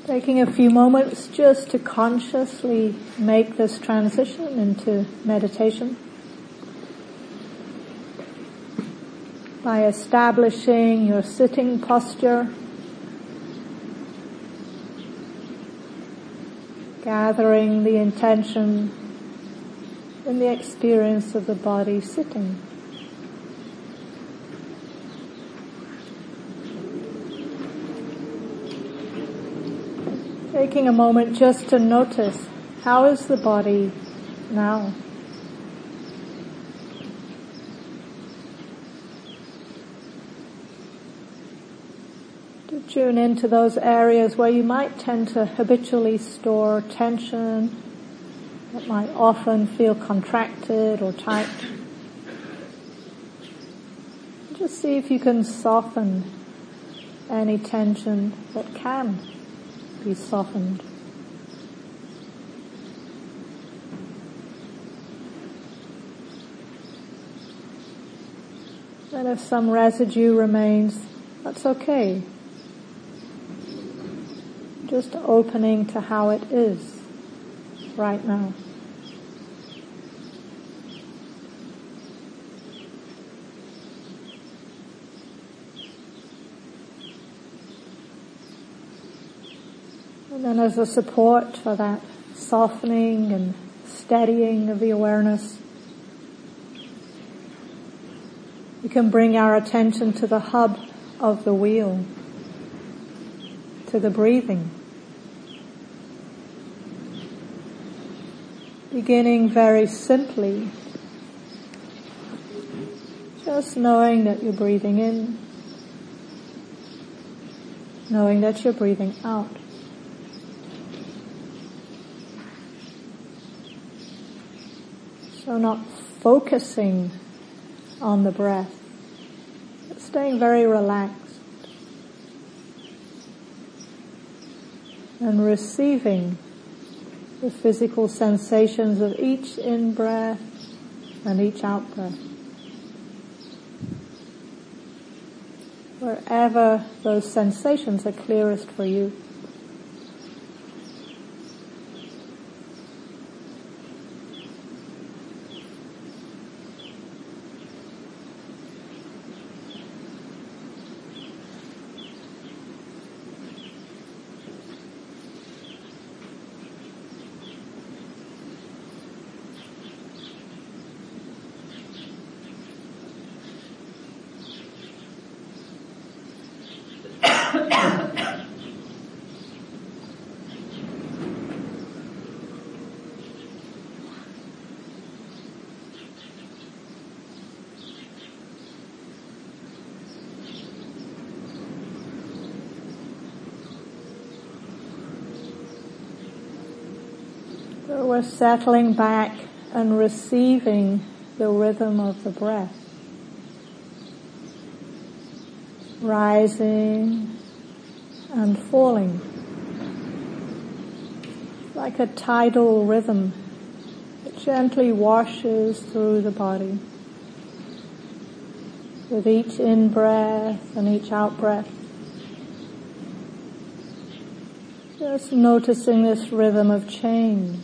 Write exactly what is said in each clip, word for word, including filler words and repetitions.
Taking a few moments just to consciously make this transition into meditation by establishing your sitting posture, gathering the intention in the experience of the body sitting. Taking a moment just to notice, how is the body now? To tune into those areas where you might tend to habitually store tension, that might often feel contracted or tight. Just see if you can soften any tension that can be softened. And if some residue remains, that's okay. Just opening to how it is right now. And then as a support for that softening and steadying of the awareness, we can bring our attention to the hub of the wheel, to the breathing. Beginning very simply, just knowing that you're breathing in, knowing that you're breathing out. So not focusing on the breath, but staying very relaxed and receiving the physical sensations of each in-breath and each out-breath. Wherever those sensations are clearest for you. So we're settling back and receiving the rhythm of the breath. Rising and falling. Like a tidal rhythm that gently washes through the body. With each in-breath and each out-breath. Just noticing this rhythm of change.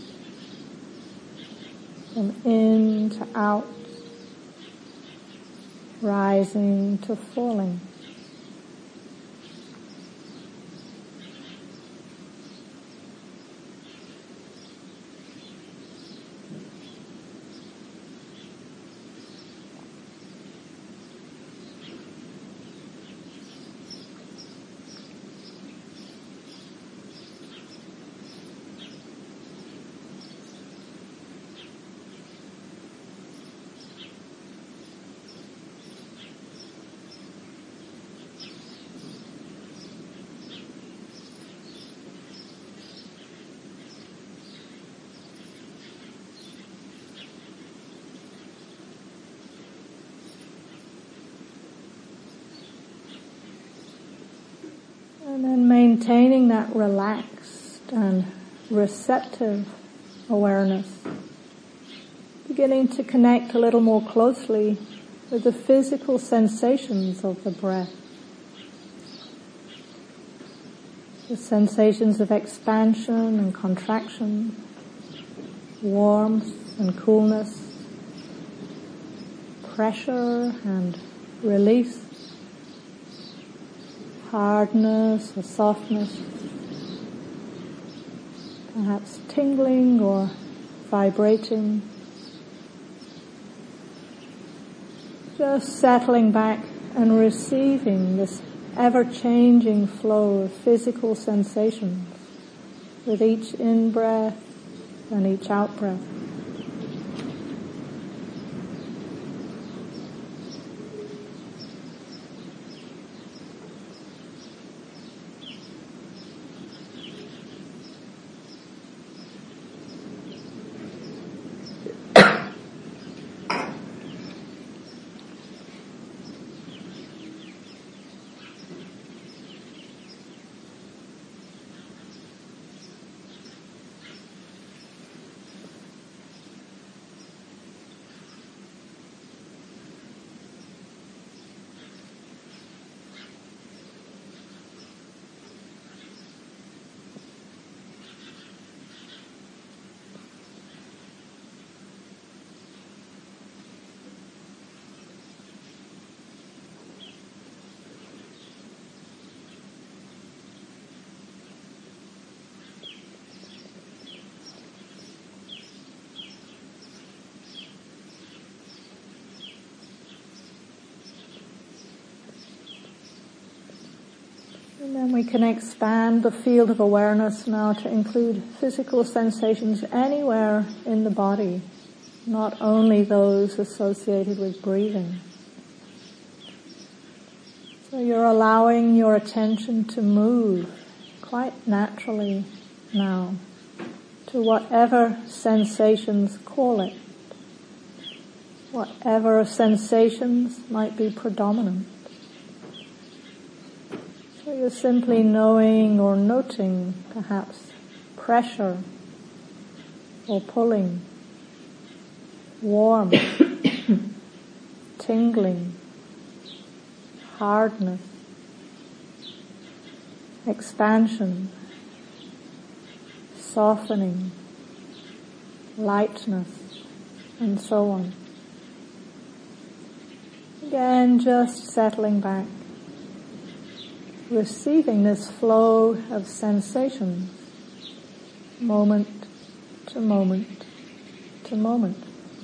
From in to out, rising to falling. And then maintaining that relaxed and receptive awareness. Beginning to connect a little more closely with the physical sensations of the breath. The sensations of expansion and contraction, warmth and coolness, pressure and release, hardness or softness, perhaps tingling or vibrating. Just settling back and receiving this ever-changing flow of physical sensations with each in-breath and each out-breath. And then we can expand the field of awareness now to include physical sensations anywhere in the body, not only those associated with breathing. So you're allowing your attention to move quite naturally now to whatever sensations call it, whatever sensations might be predominant. So you're simply knowing or noting perhaps pressure or pulling, warmth, tingling, hardness, expansion, softening, lightness, and so on. Again, just settling back, receiving this flow of sensations, moment to moment to moment.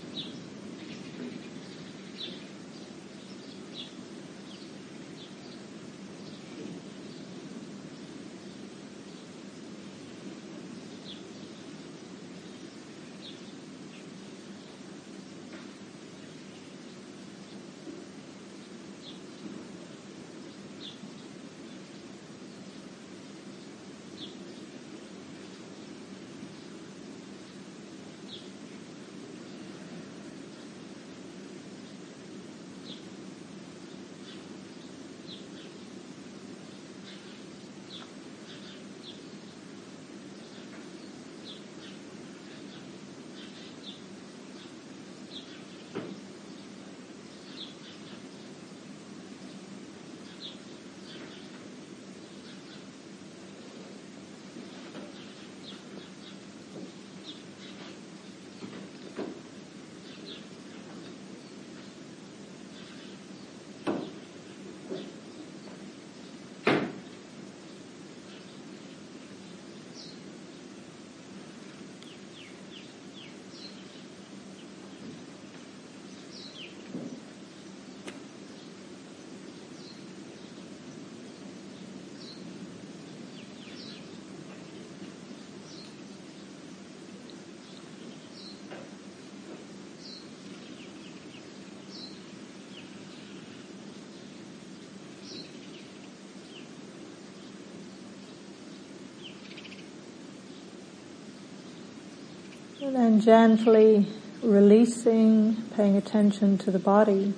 And then gently releasing, paying attention to the body,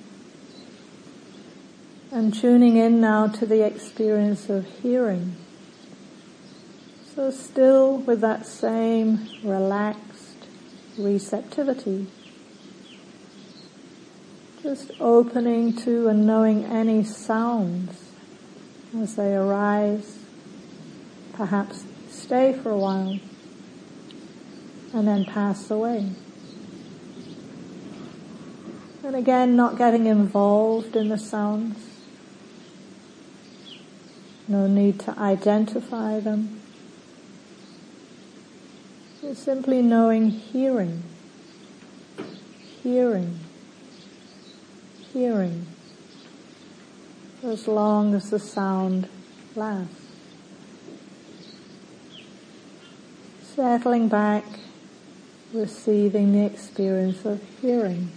and tuning in now to the experience of hearing. So still with that same relaxed receptivity, just opening to and knowing any sounds as they arise, perhaps stay for a while and then pass away. And again, not getting involved in the sounds. No need to identify them. Just simply knowing hearing, hearing, hearing, as long as the sound lasts. Settling back, receiving the experience of hearing.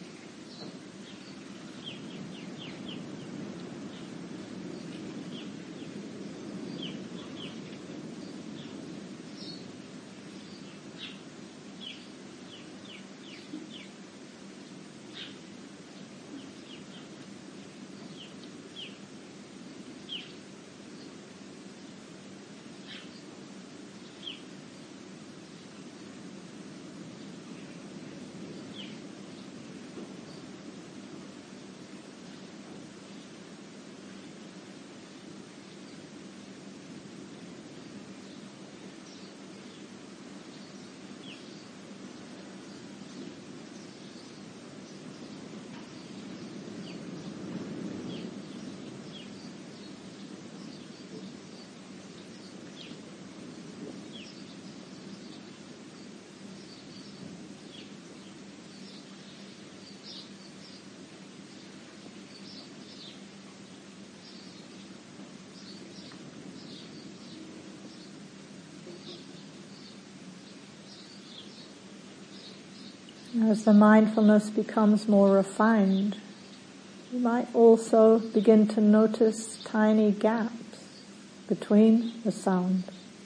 As the mindfulness becomes more refined, you might also begin to notice tiny gaps between the sounds.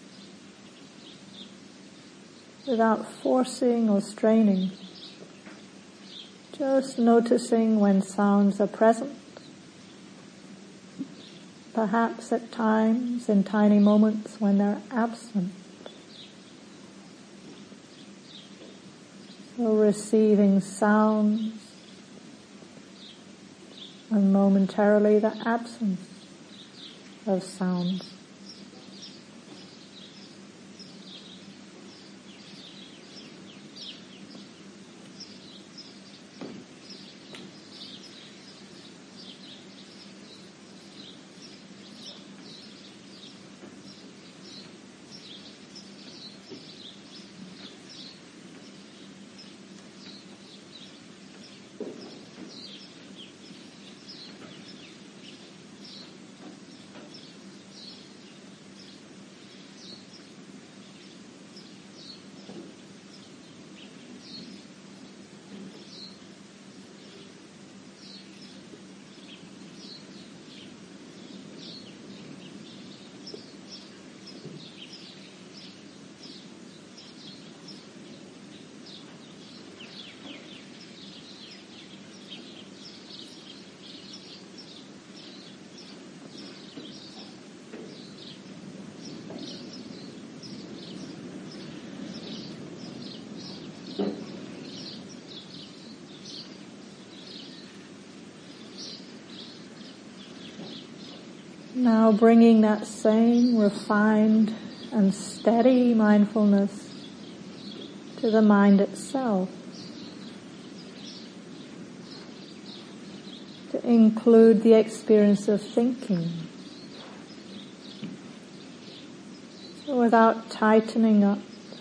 Without forcing or straining, just noticing when sounds are present, perhaps at times in tiny moments when they're absent. So receiving sounds and momentarily the absence of sounds. Now bringing that same refined and steady mindfulness to the mind itself, to include the experience of thinking. So without tightening up,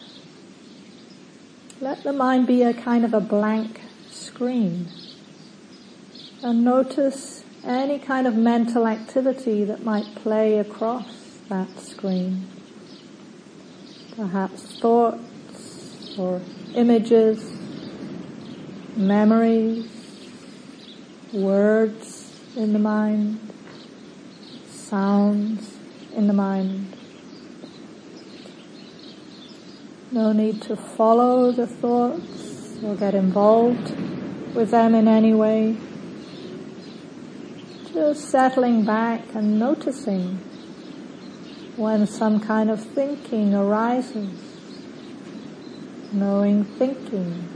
let the mind be a kind of a blank screen, and notice any kind of mental activity that might play across that screen. Perhaps thoughts or images, memories, words in the mind, sounds in the mind. No need to follow the thoughts or get involved with them in any way. Just settling back and noticing when some kind of thinking arises, knowing thinking.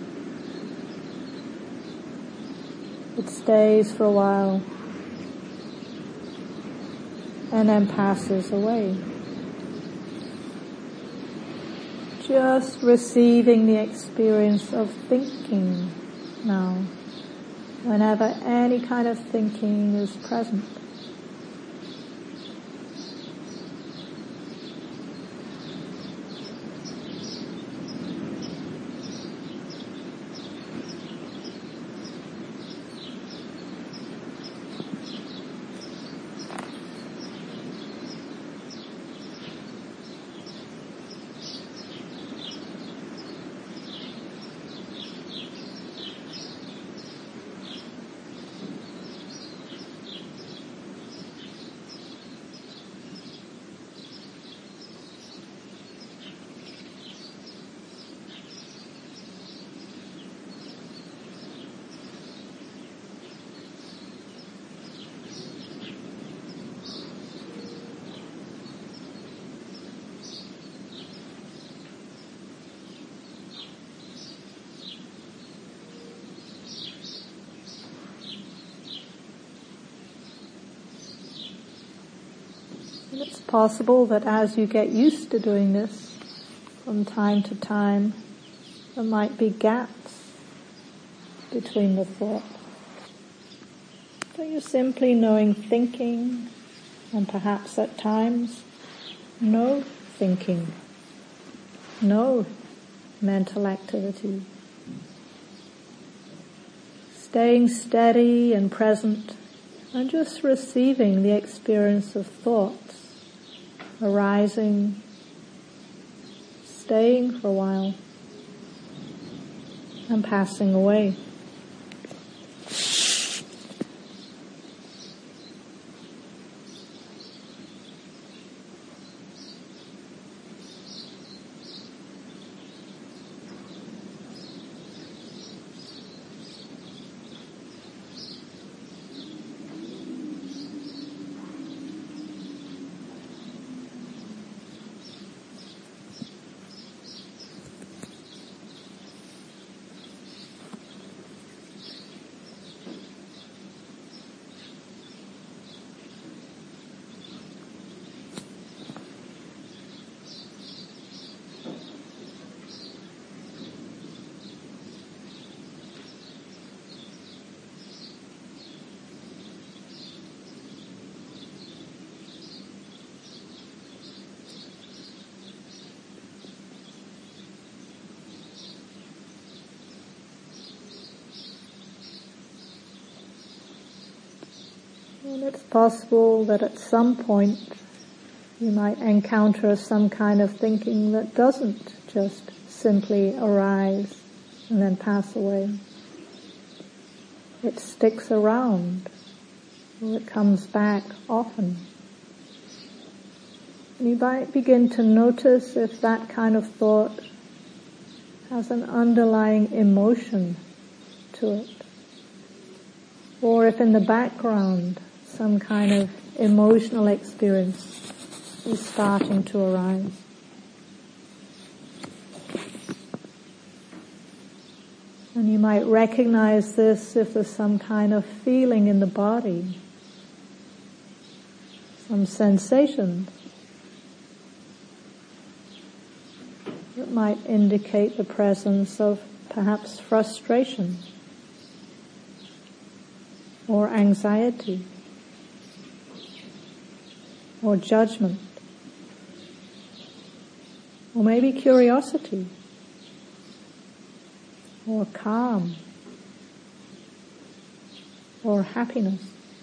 It stays for a while and then passes away. just receiving the experience of thinking now, whenever any kind of thinking is present. And it's possible that as you get used to doing this, from time to time, there might be gaps between the thoughts. So you're simply knowing thinking, and perhaps at times, no thinking, no mental activity. Staying steady and present, and just receiving the experience of thoughts arising, staying for a while, and passing away. And it's possible that at some point you might encounter some kind of thinking that doesn't just simply arise and then pass away. It sticks around, or it comes back often. And you might begin to notice if that kind of thought has an underlying emotion to it, or if in the background some kind of emotional experience is starting to arise. And you might recognize this if there's some kind of feeling in the body, some sensations that might indicate the presence of perhaps frustration or anxiety or judgment, or maybe curiosity, or calm, or happiness.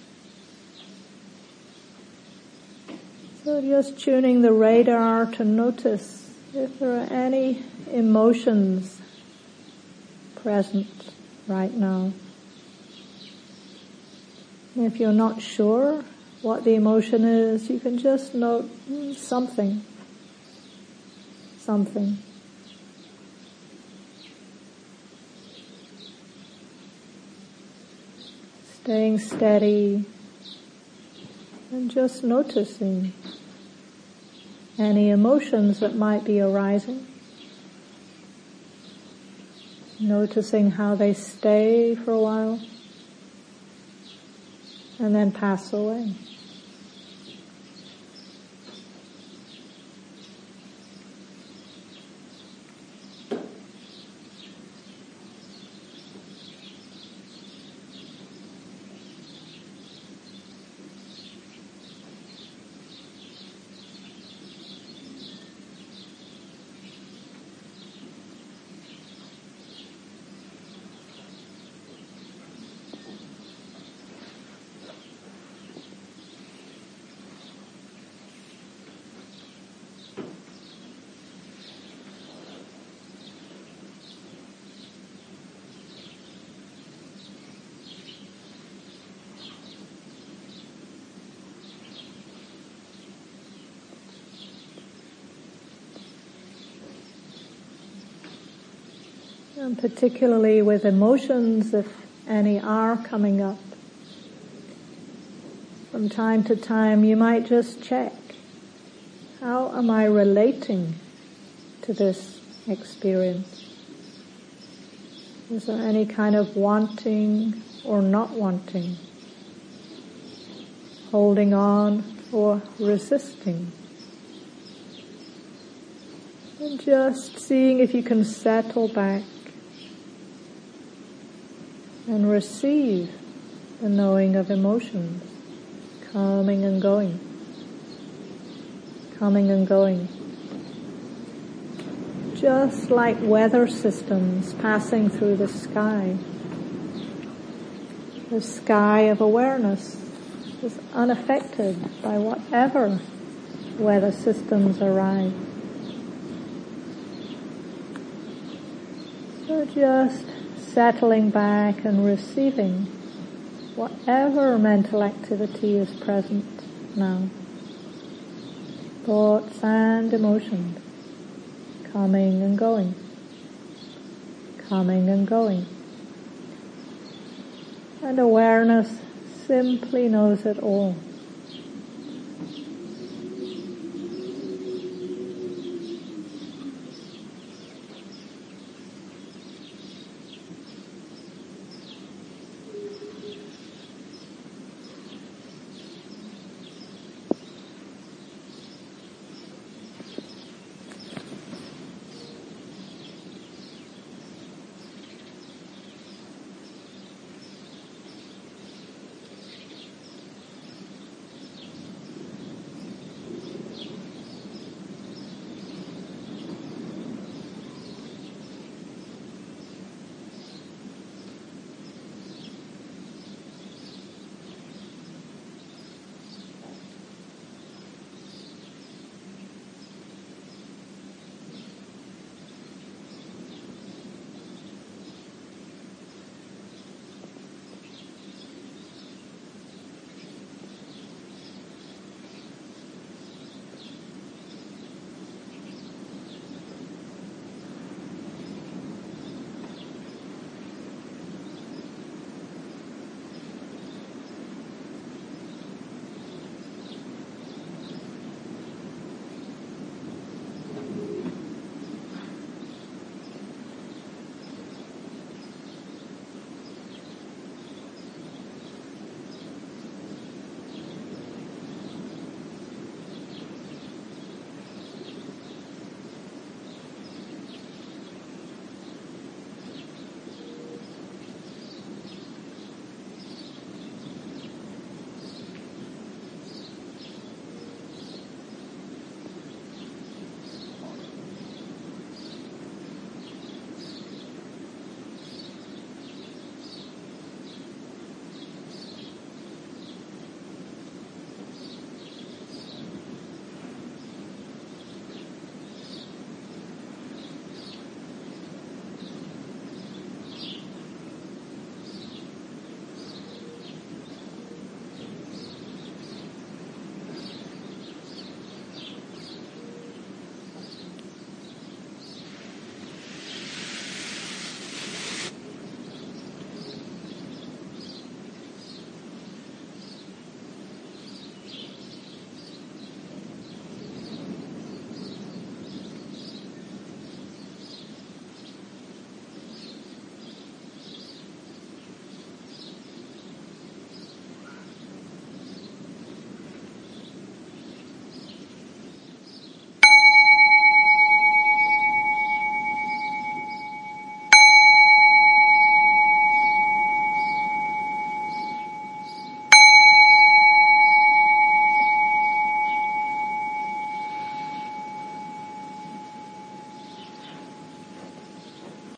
So just tuning the radar to notice if there are any emotions present right now. And if you're not sure what the emotion is, you can just note mm, something, something. Staying steady and just noticing any emotions that might be arising. Noticing how they stay for a while and then pass away. And particularly with emotions, if any are coming up, from time to time you might just check, how am I relating to this experience? Is there any kind of wanting or not wanting? Holding on or resisting? And just seeing if you can settle back and receive the knowing of emotions, coming and going, coming and going. Just like weather systems passing through the sky. The sky of awareness is unaffected by whatever weather systems arise. So just settling back and receiving whatever mental activity is present now. Thoughts and emotions, coming and going, coming and going. And awareness simply knows it all.